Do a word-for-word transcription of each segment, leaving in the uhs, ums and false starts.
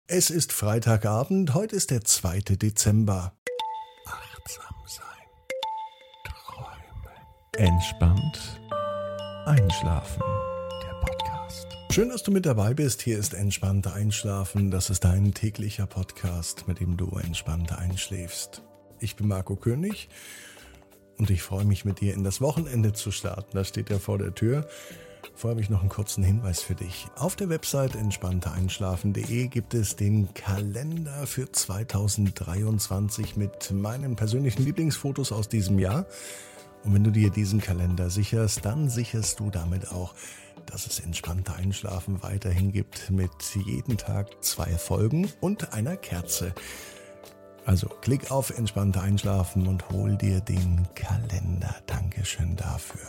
Es ist Freitagabend, heute ist der zweite Dezember. Achtsam sein, träumen, entspannt einschlafen. Der Podcast. Schön, dass du mit dabei bist. Hier ist Entspannt Einschlafen. Das ist dein täglicher Podcast, mit dem du entspannt einschläfst. Ich bin Marco König und ich freue mich, mit dir in das Wochenende zu starten. Das steht ja vor der Tür. Vorher habe ich noch einen kurzen Hinweis für dich. Auf der Website entspannter einschlafen punkt de gibt es den Kalender für zweitausenddreiundzwanzig mit meinen persönlichen Lieblingsfotos aus diesem Jahr. Und wenn du dir diesen Kalender sicherst, dann sicherst du damit auch, dass es entspannter Einschlafen weiterhin gibt mit jeden Tag zwei Folgen und einer Kerze. Also klick auf entspannter Einschlafen und hol dir den Kalender. Dankeschön dafür.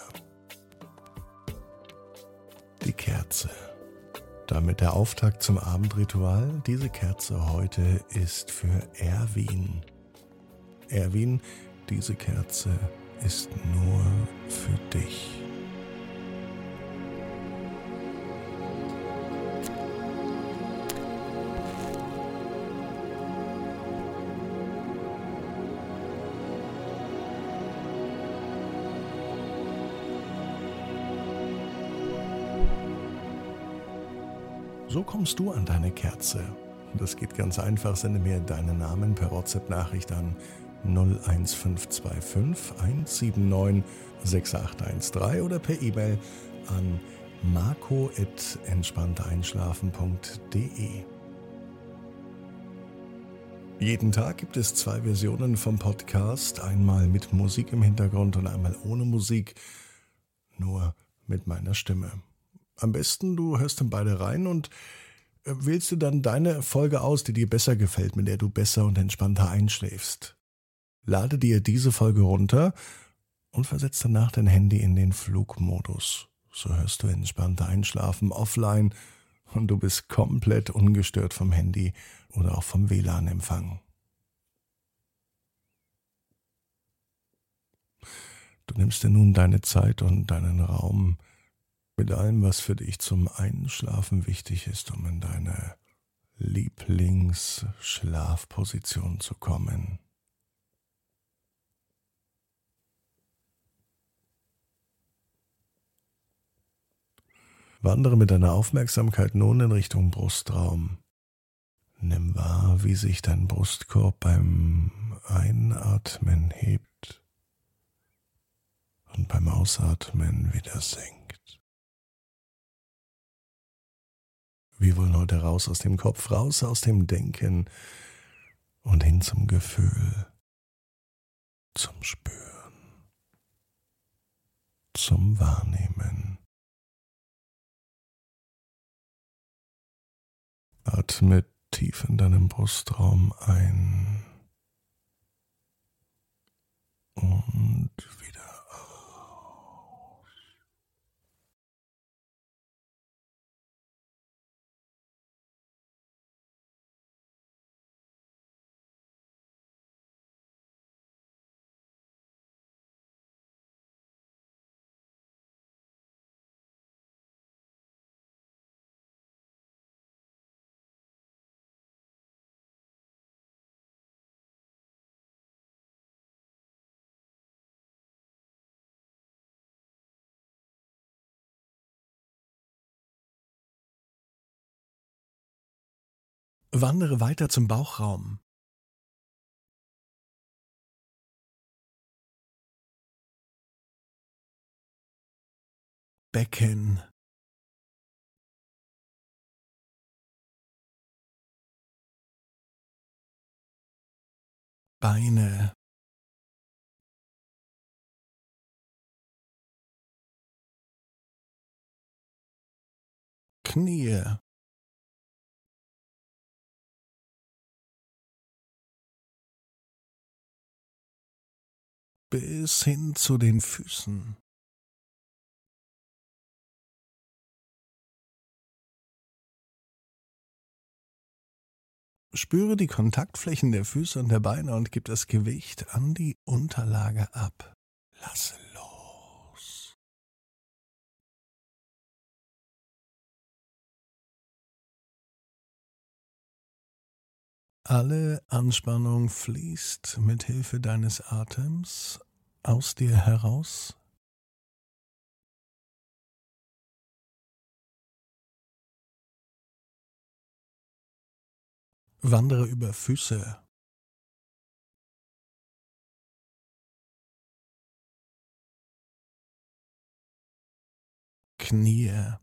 Die Kerze. Damit der Auftakt zum Abendritual. Diese Kerze heute ist für Erwin. Erwin, diese Kerze ist nur für dich. So kommst du an deine Kerze. Das geht ganz einfach. Sende mir deinen Namen per WhatsApp-Nachricht an null eins fünf zwei fünf eins sieben neun sechs acht eins drei oder per E-Mail an marco at entspannter einschlafen punkt de. Jeden Tag gibt es zwei Versionen vom Podcast. Einmal mit Musik im Hintergrund und einmal ohne Musik. Nur mit meiner Stimme. Am besten, du hörst in beide rein und wählst du dann deine Folge aus, die dir besser gefällt, mit der du besser und entspannter einschläfst. Lade dir diese Folge runter und versetz danach dein Handy in den Flugmodus. So hörst du entspannter Einschlafen offline und du bist komplett ungestört vom Handy oder auch vom W L A N-Empfang. Du nimmst dir nun deine Zeit und deinen Raum mit allem, was für dich zum Einschlafen wichtig ist, um in deine Lieblingsschlafposition zu kommen. Wandere mit deiner Aufmerksamkeit nun in Richtung Brustraum. Nimm wahr, wie sich dein Brustkorb beim Einatmen hebt und beim Ausatmen wieder senkt. Wir wollen heute raus aus dem Kopf, raus aus dem Denken und hin zum Gefühl, zum Spüren, zum Wahrnehmen. Atme tief in deinem Brustraum ein und wieder aus. Wandere weiter zum Bauchraum. Becken. Beine. Knie. Bis hin zu den Füßen. Spüre die Kontaktflächen der Füße und der Beine und gib das Gewicht an die Unterlage ab. Lasse los. Alle Anspannung fließt mit Hilfe deines Atems aus dir heraus. Wandere über Füße, Knie,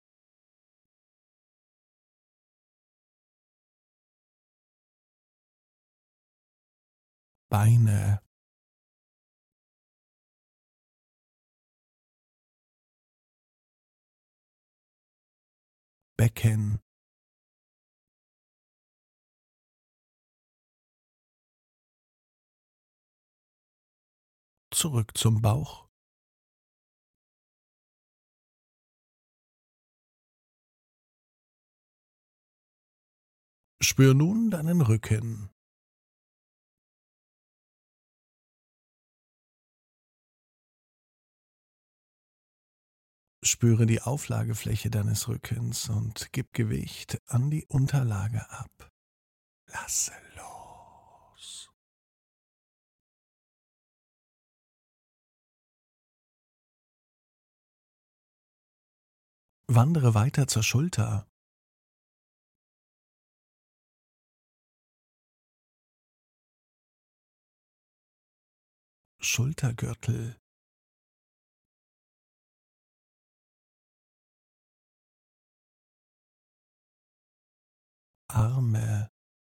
Beine, Becken, zurück zum Bauch. Spür nun deinen Rücken. Spüre die Auflagefläche deines Rückens und gib Gewicht an die Unterlage ab. Lasse los. Wandere weiter zur Schulter. Schultergürtel, Arme,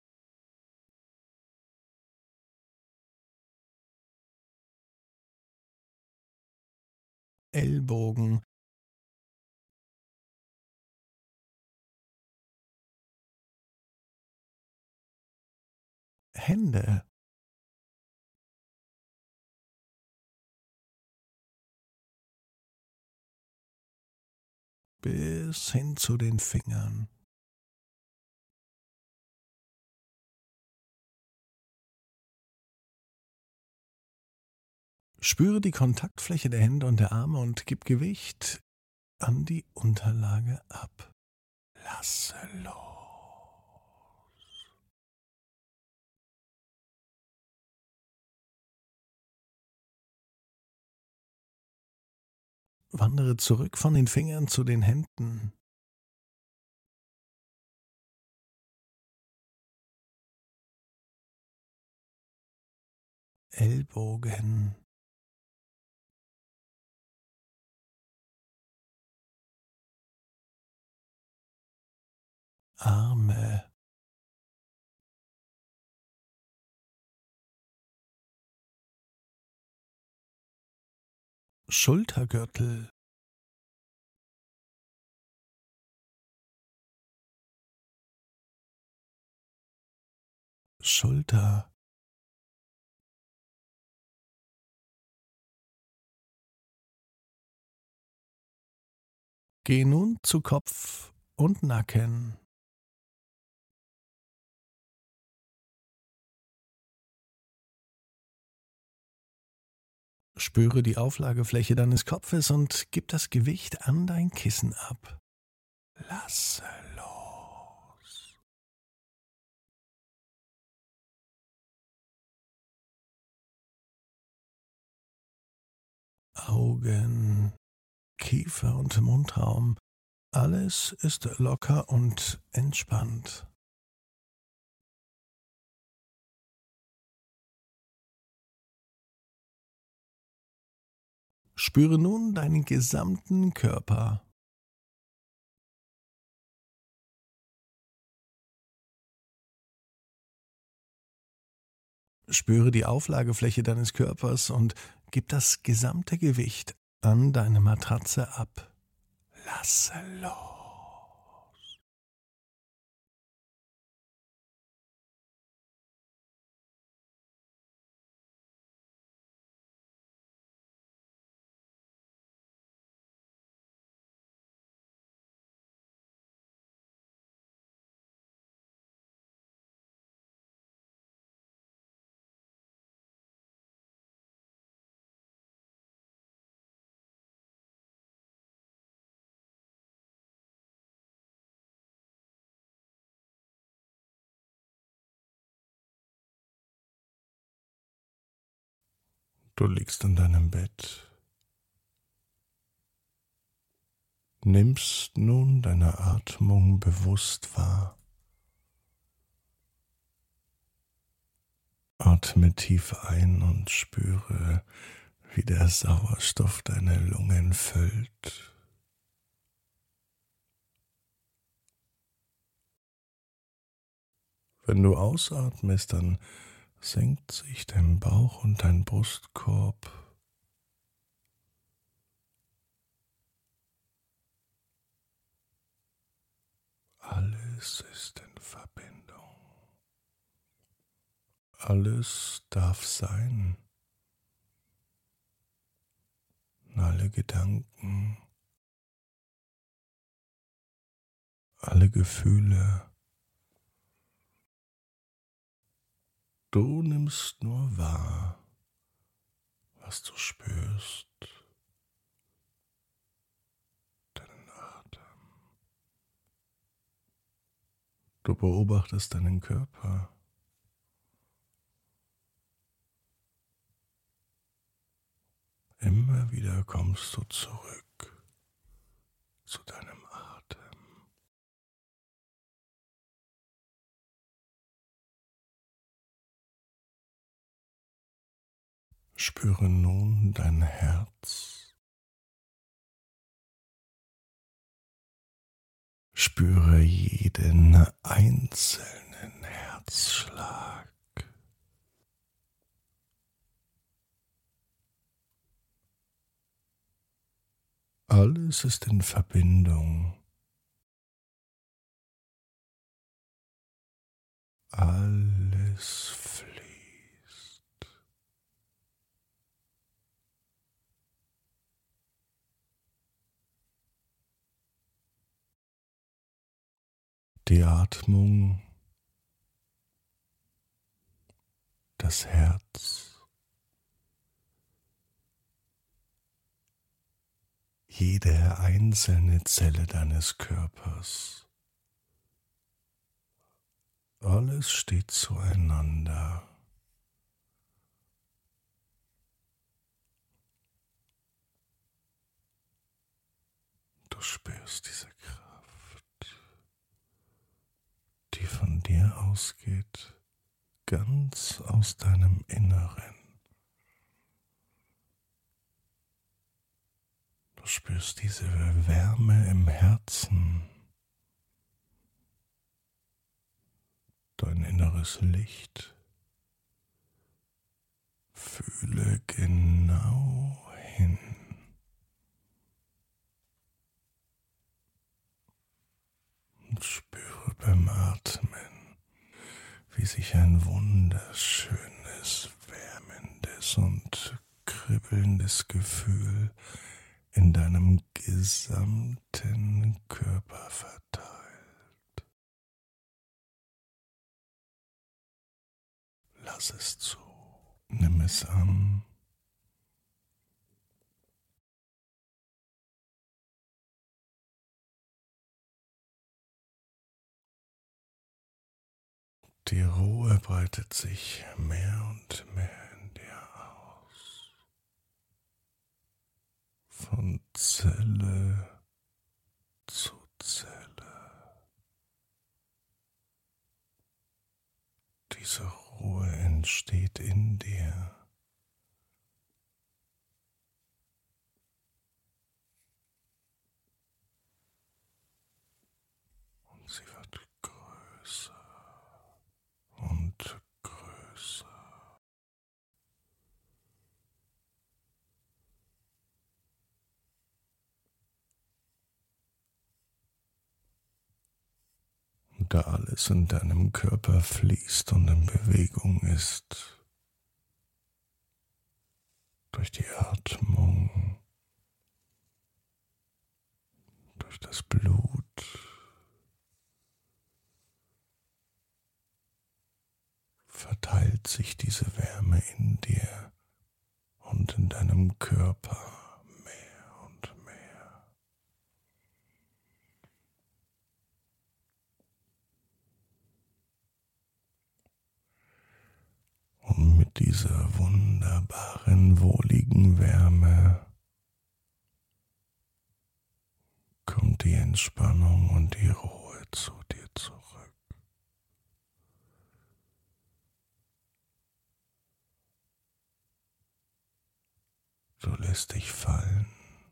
Ellbogen, Hände, bis hin zu den Fingern. Spüre die Kontaktfläche der Hände und der Arme und gib Gewicht an die Unterlage ab. Lasse los. Wandere zurück von den Fingern zu den Händen. Ellbogen, Arme, Schultergürtel, Schulter, geh nun zu Kopf und Nacken. Spüre die Auflagefläche deines Kopfes und gib das Gewicht an dein Kissen ab. Lasse los. Augen, Kiefer und Mundraum. Alles ist locker und entspannt. Spüre nun deinen gesamten Körper. Spüre die Auflagefläche deines Körpers und gib das gesamte Gewicht an deine Matratze ab. Lasse los. Du liegst in deinem Bett, nimmst nun deine Atmung bewusst wahr. Atme tief ein und spüre, wie der Sauerstoff deine Lungen füllt. Wenn du ausatmest, dann senkt sich dein Bauch und dein Brustkorb. Alles ist in Verbindung. Alles darf sein. Alle Gedanken, alle Gefühle. Du nimmst nur wahr, was du spürst. Deinen Atem. Du beobachtest deinen Körper. Immer wieder kommst du zurück zu deinem Atem. Spüre nun dein Herz. Spüre jeden einzelnen Herzschlag. Alles ist in Verbindung. Alles fließt. Die Atmung, das Herz, jede einzelne Zelle deines Körpers, alles steht zueinander. Du spürst diese Kraft, die von dir ausgeht, ganz aus deinem Inneren. Du spürst diese Wärme im Herzen, dein inneres Licht. Fühle genau hin. Und spüre beim Atmen, wie sich ein wunderschönes, wärmendes und kribbelndes Gefühl in deinem gesamten Körper verteilt. Lass es zu, nimm es an. Die Ruhe breitet sich mehr und mehr in dir aus. Von Zelle zu Zelle. Diese Ruhe entsteht in dir. Und sie wird größer und größer. Und da alles in deinem Körper fließt und in Bewegung ist, durch die Atmung, durch das Blut, verteilt sich diese Wärme in dir und in deinem Körper mehr und mehr. Und mit dieser wunderbaren, wohligen Wärme kommt die Entspannung und die Ruhe zu dir zurück. Du lässt dich fallen.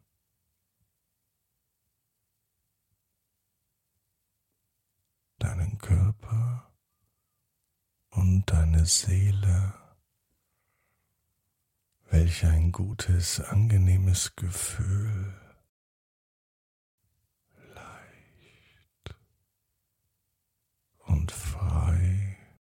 Deinen Körper und deine Seele. Welch ein gutes, angenehmes Gefühl. Leicht und frei.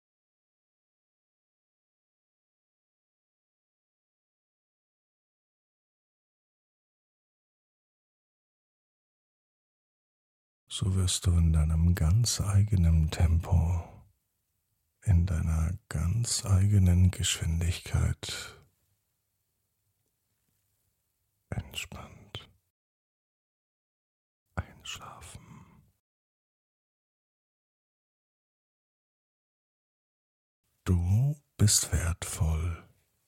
So wirst du in deinem ganz eigenen Tempo, in deiner ganz eigenen Geschwindigkeit entspannt einschlafen. Du bist wertvoll.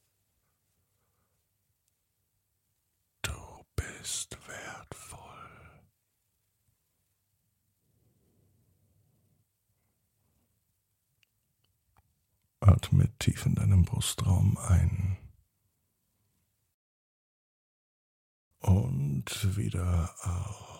Du bist wertvoll. Atme tief in deinem Brustraum ein und wieder aus.